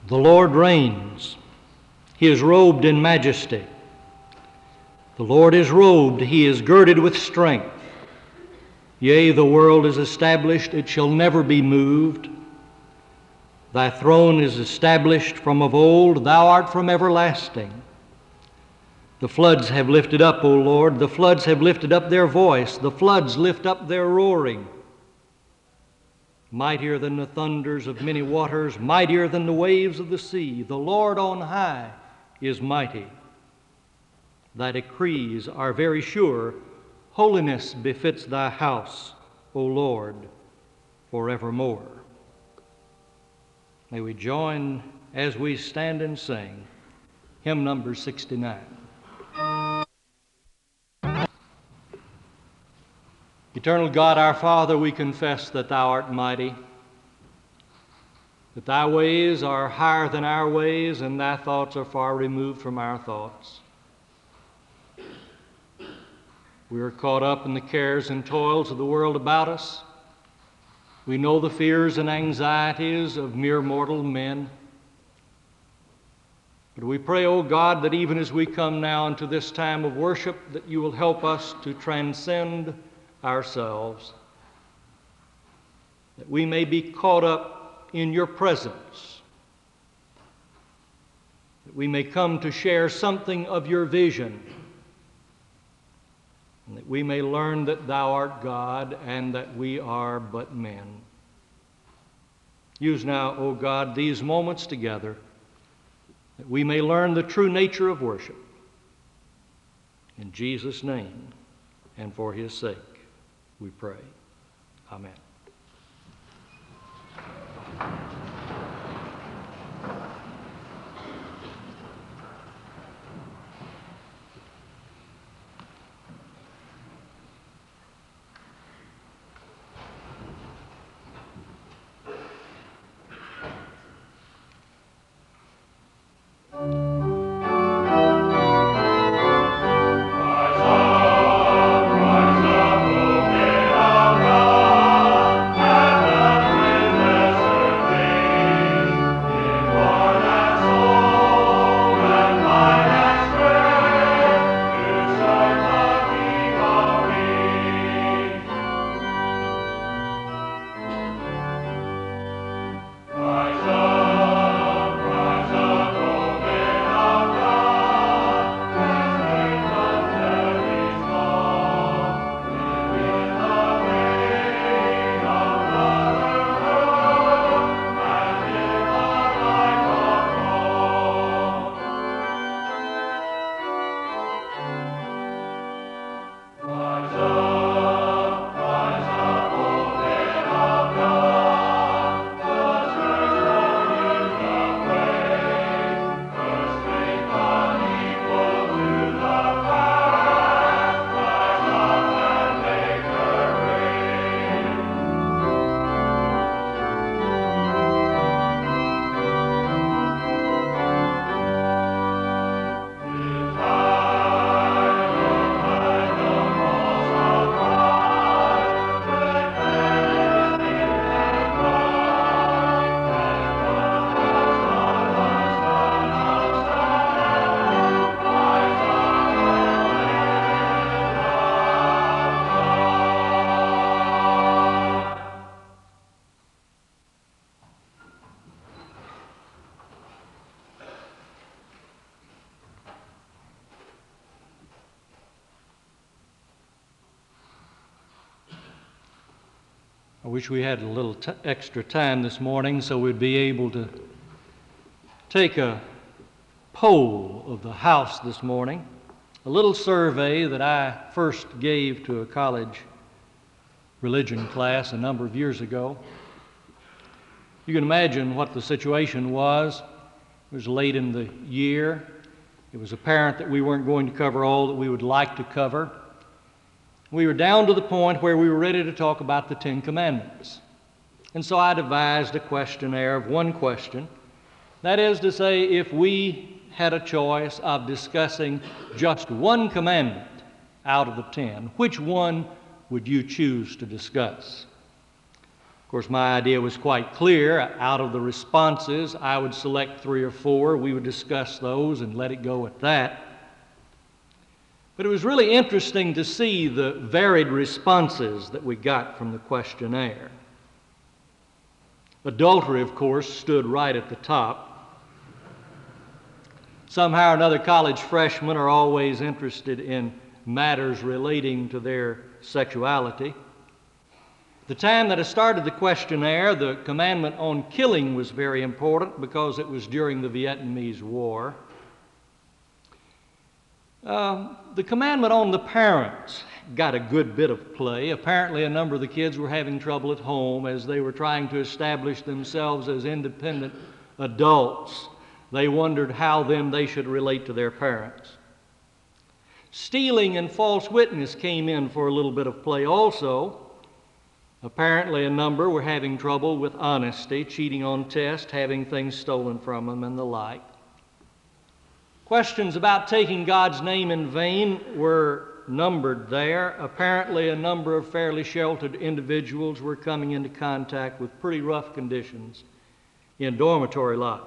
The Lord reigns. He is robed in majesty. The Lord is robed. He is girded with strength. Yea, the world is established. It shall never be moved. Thy throne is established from of old. Thou art from everlasting. The floods have lifted up, O Lord. The floods have lifted up their voice. The floods lift up their roaring. Mightier than the thunders of many waters, mightier than the waves of the sea, the Lord on high is mighty. Thy decrees are very sure. Holiness befits thy house, O Lord, forevermore. May we join as we stand and sing hymn number 69. Eternal God, our Father, we confess that thou art mighty, that thy ways are higher than our ways, and thy thoughts are far removed from our thoughts. We are caught up in the cares and toils of the world about us. We know the fears and anxieties of mere mortal men. But we pray, O God, that even as we come now into this time of worship, that you will help us to transcend ourselves, that we may be caught up in your presence, that we may come to share something of your vision, and that we may learn that thou art God and that we are but men. Use now, O God, these moments together, that we may learn the true nature of worship. In Jesus' name and for his sake, we pray. Amen. I wish we had a little extra time this morning so we'd be able to take a poll of the house this morning, a little survey that I first gave to a college religion class a number of years ago. You can imagine what the situation was. It was late in the year. It was apparent that we weren't going to cover all that we would like to cover. We were down to the point where we were ready to talk about the Ten Commandments. And so I devised a questionnaire of one question. That is to say, if we had a choice of discussing just one commandment out of the 10, which one would you choose to discuss? course, my idea was quite clear. Out of the responses, I would select 3 or 4. We would discuss those and let it go at that. But it was really interesting to see the varied responses that we got from the questionnaire. Adultery, of course, stood right at the top. Somehow or another, college freshmen are always interested in matters relating to their sexuality. The time that I started the questionnaire, the commandment on killing was very important because it was during the Vietnamese War. The commandment on the parents got a good bit of play. Apparently, a number of the kids were having trouble at home as they were trying to establish themselves as independent adults. They wondered how then they should relate to their parents. Stealing and false witness came in for a little bit of play also. Apparently, a number were having trouble with honesty, cheating on tests, having things stolen from them, and the like. Questions about taking God's name in vain were numbered there. Apparently, a number of fairly sheltered individuals were coming into contact with pretty rough conditions in dormitory life.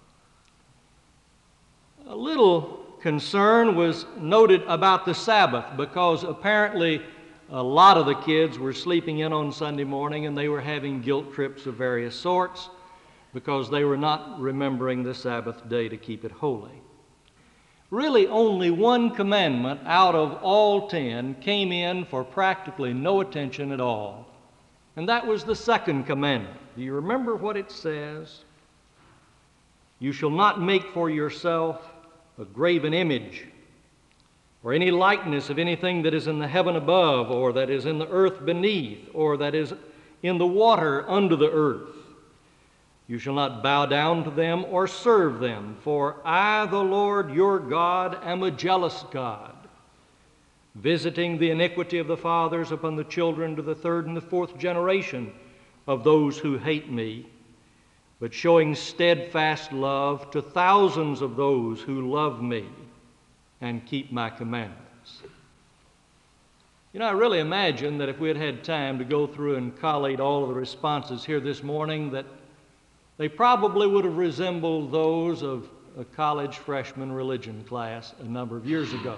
A little concern was noted about the Sabbath because apparently a lot of the kids were sleeping in on Sunday morning and they were having guilt trips of various sorts because they were not remembering the Sabbath day to keep it holy. Really, only one commandment out of all 10 came in for practically no attention at all, and that was the second commandment. Do you remember what it says? You shall not make for yourself a graven image or any likeness of anything that is in the heaven above, or that is in the earth beneath, or that is in the water under the earth. You shall not bow down to them or serve them, for I, the Lord your God, am a jealous God, visiting the iniquity of the fathers upon the children to the 3rd and the 4th generation of those who hate me, but showing steadfast love to thousands of those who love me and keep my commandments. You know, I really imagine that if we had had time to go through and collate all of the responses here this morning, that they probably would have resembled those of a college freshman religion class a number of years ago.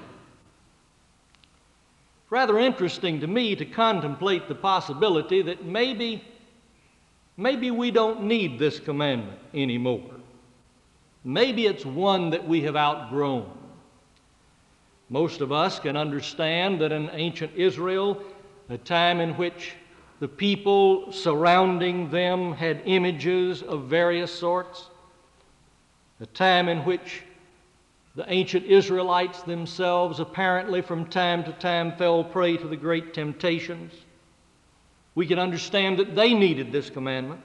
It's rather interesting to me to contemplate the possibility that maybe we don't need this commandment anymore. Maybe it's one that we have outgrown. Most of us can understand that in ancient Israel, a time in which the people surrounding them had images of various sorts, a time in which the ancient Israelites themselves apparently from time to time fell prey to the great temptations. We can understand that they needed this commandment.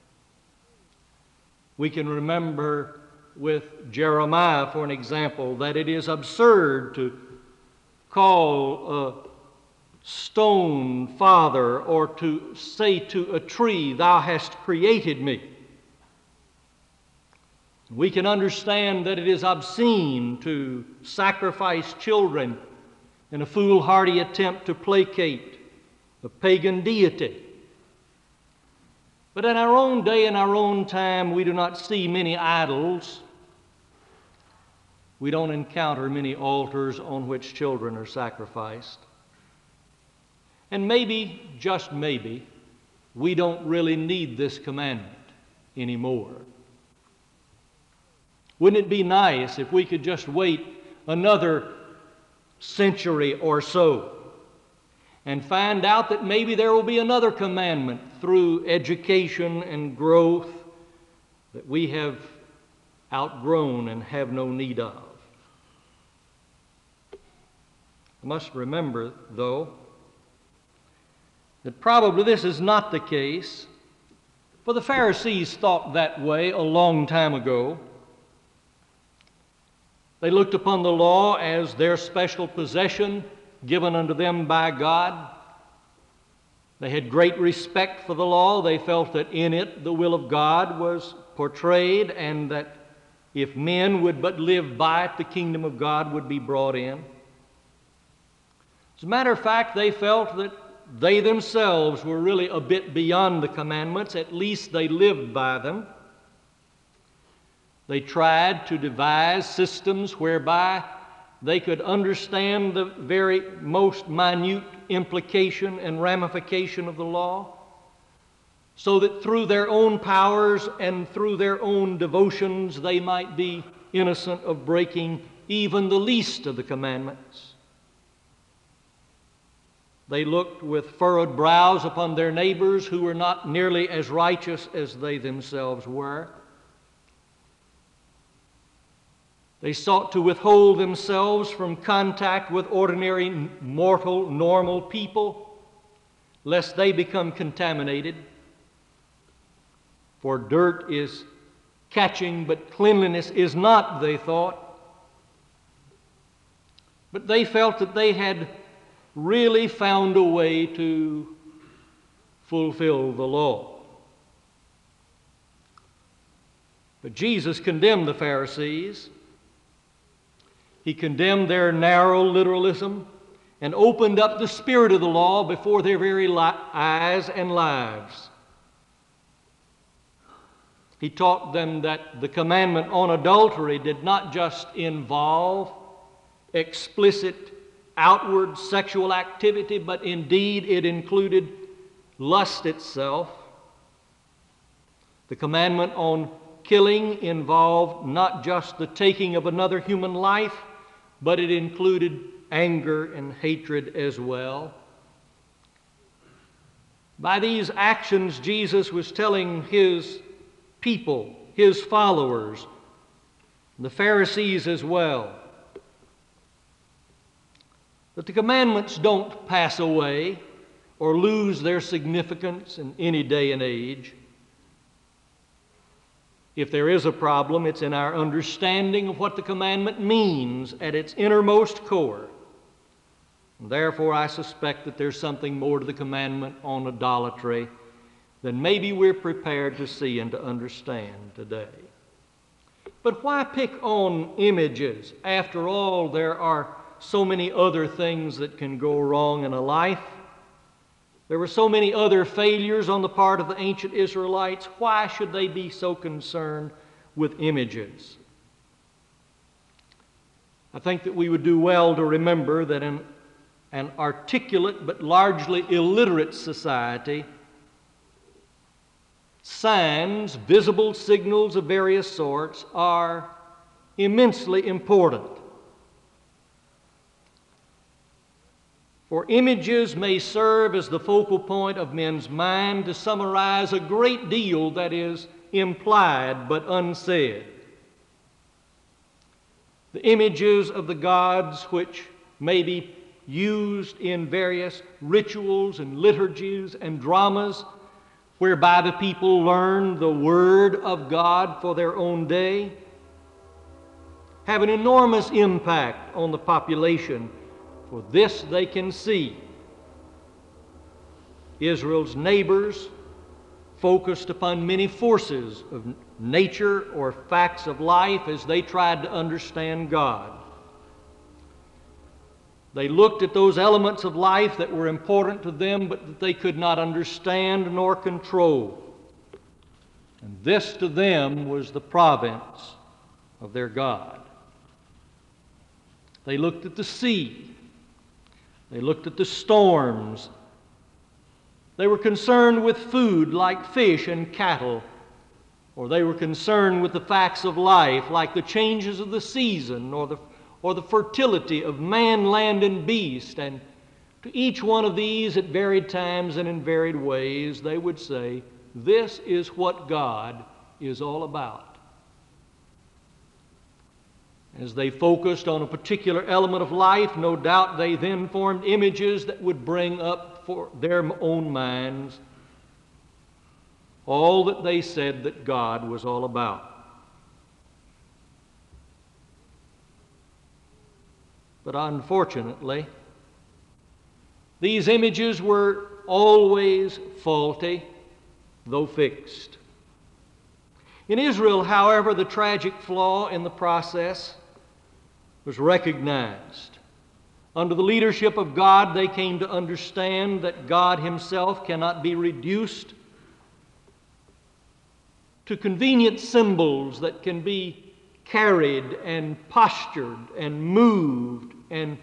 We can remember with Jeremiah, for an example, that it is absurd to call a stone father or to say to a tree, thou hast created me. We can understand that it is obscene to sacrifice children in a foolhardy attempt to placate a pagan deity. But in our own day, in our own time, we do not see many idols. We don't encounter many altars on which children are sacrificed. And maybe, just maybe, we don't really need this commandment anymore. Wouldn't it be nice if we could just wait another century or so and find out that maybe there will be another commandment through education and growth that we have outgrown and have no need of? I must remember, though, that probably this is not the case, for the Pharisees thought that way a long time ago. They looked upon the law as their special possession given unto them by God. They had great respect for the law. They felt that in it the will of God was portrayed, and that if men would but live by it, the kingdom of God would be brought in. As a matter of fact, they felt that they themselves were really a bit beyond the commandments. At least they lived by them. They tried to devise systems whereby they could understand the very most minute implication and ramification of the law, so that through their own powers and through their own devotions they might be innocent of breaking even the least of the commandments. They looked with furrowed brows upon their neighbors who were not nearly as righteous as they themselves were. They sought to withhold themselves from contact with ordinary, mortal, normal people, lest they become contaminated. For dirt is catching, but cleanliness is not, they thought. But they felt that they had really found a way to fulfill the law. But Jesus condemned the Pharisees. He condemned their narrow literalism and opened up the spirit of the law before their very eyes and lives. He taught them that the commandment on adultery did not just involve explicit outward sexual activity, but indeed it included lust itself. The commandment on killing involved not just the taking of another human life, but it included anger and hatred as well. By these actions, Jesus was telling his people, his followers, the Pharisees as well, that the commandments don't pass away or lose their significance in any day and age. If there is a problem, it's in our understanding of what the commandment means at its innermost core. And therefore, I suspect that there's something more to the commandment on idolatry than maybe we're prepared to see and to understand today. But why pick on images? After all, there are so many other things that can go wrong in a life. There were so many other failures on the part of the ancient Israelites. Why should they be so concerned with images? I think that we would do well to remember that in an articulate but largely illiterate society, signs, visible signals of various sorts, are immensely important. For images may serve as the focal point of men's mind to summarize a great deal that is implied but unsaid. The images of the gods which may be used in various rituals and liturgies and dramas whereby the people learn the Word of God for their own day have an enormous impact on the population. For this they can see. Israel's neighbors focused upon many forces of nature or facts of life as they tried to understand God. They looked at those elements of life that were important to them but that they could not understand nor control. And this to them was the province of their God. They looked at the sea. They looked at the storms. They were concerned with food like fish and cattle, or they were concerned with the facts of life like the changes of the season or the fertility of man, land, and beast. And to each one of these at varied times and in varied ways, they would say, this is what God is all about. As they focused on a particular element of life, no doubt they then formed images that would bring up for their own minds all that they said that God was all about. But unfortunately, these images were always faulty, though fixed. In Israel, however, the tragic flaw in the process was recognized. Under the leadership of God, they came to understand that God Himself cannot be reduced to convenient symbols that can be carried and postured and moved, and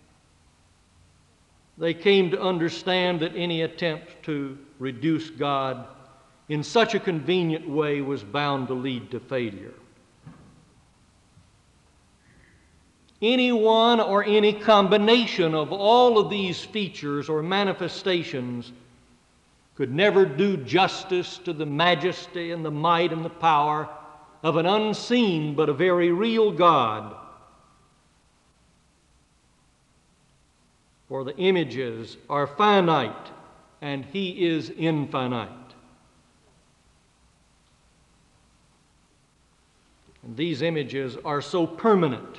they came to understand that any attempt to reduce God in such a convenient way was bound to lead to failure. Any one or any combination of all of these features or manifestations could never do justice to the majesty and the might and the power of an unseen but a very real God. For the images are finite and He is infinite. And these images are so permanent.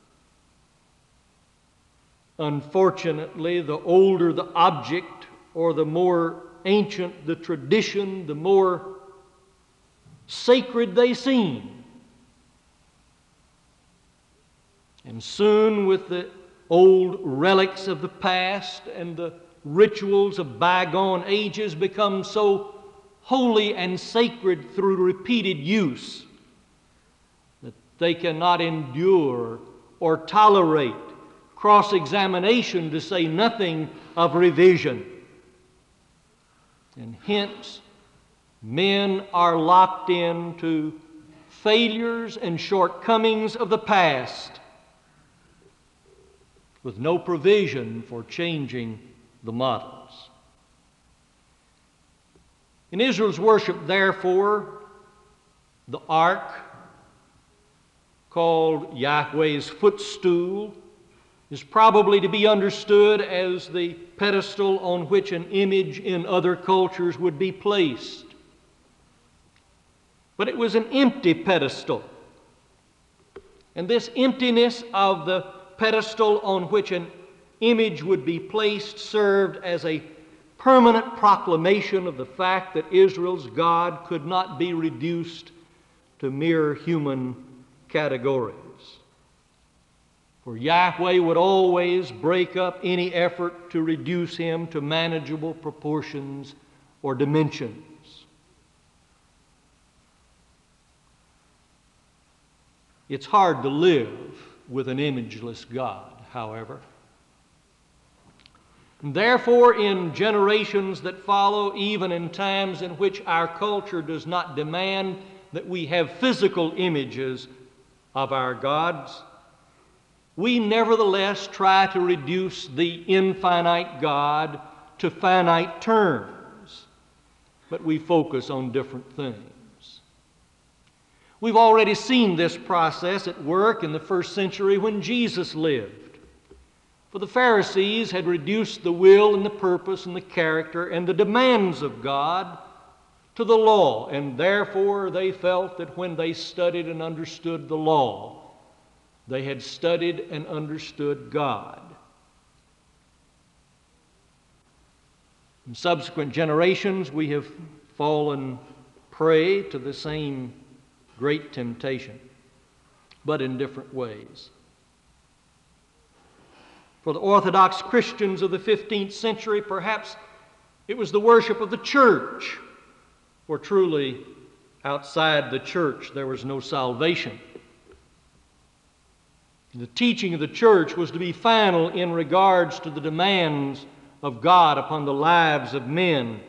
Unfortunately, the older the object or the more ancient the tradition, the more sacred they seem. And soon, with the old relics of the past and the rituals of bygone ages become so holy and sacred through repeated use that they cannot endure or tolerate cross-examination, to say nothing of revision. And hence, men are locked into failures and shortcomings of the past with no provision for changing the models. In Israel's worship, therefore, the ark, called Yahweh's footstool, is probably to be understood as the pedestal on which an image in other cultures would be placed. But it was an empty pedestal. And this emptiness of the pedestal on which an image would be placed served as a permanent proclamation of the fact that Israel's God could not be reduced to mere human categories. For Yahweh would always break up any effort to reduce Him to manageable proportions or dimensions. It's hard to live with an imageless God, however. And therefore, in generations that follow, even in times in which our culture does not demand that we have physical images of our gods, we nevertheless try to reduce the infinite God to finite terms, but we focus on different things. We've already seen this process at work in the first century when Jesus lived. For the Pharisees had reduced the will and the purpose and the character and the demands of God to the law, and therefore they felt that when they studied and understood the law, they had studied and understood God. In subsequent generations, we have fallen prey to the same great temptation, but in different ways. For the Orthodox Christians of the 15th century, perhaps it was the worship of the church, for truly outside the church there was no salvation. The teaching of the church was to be final in regards to the demands of God upon the lives of men.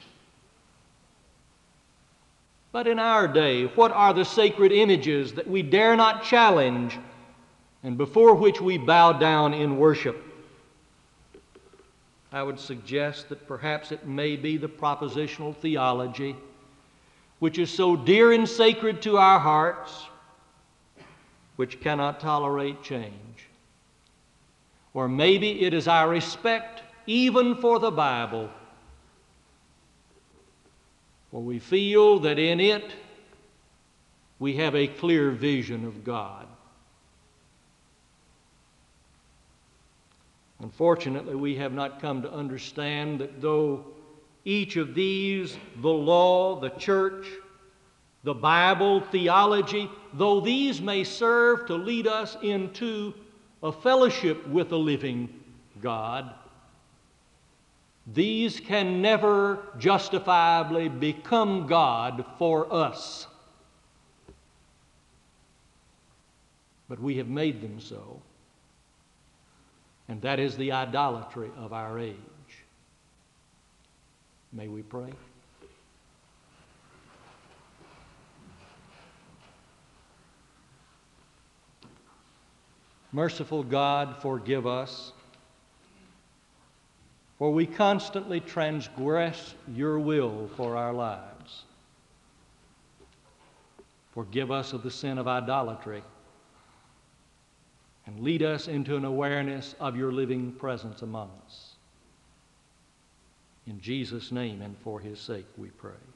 But in our day, what are the sacred images that we dare not challenge and before which we bow down in worship? I would suggest that perhaps it may be the propositional theology, which is so dear and sacred to our hearts, which cannot tolerate change. Or maybe it is our respect even for the Bible, for we feel that in it we have a clear vision of God. Unfortunately, we have not come to understand that though each of these, the law, the church, the Bible, theology, though these may serve to lead us into a fellowship with a living God, these can never justifiably become God for us. But we have made them so. And that is the idolatry of our age. May we pray? Merciful God, forgive us, for we constantly transgress your will for our lives. Forgive us of the sin of idolatry, and lead us into an awareness of your living presence among us. In Jesus' name and for his sake we pray.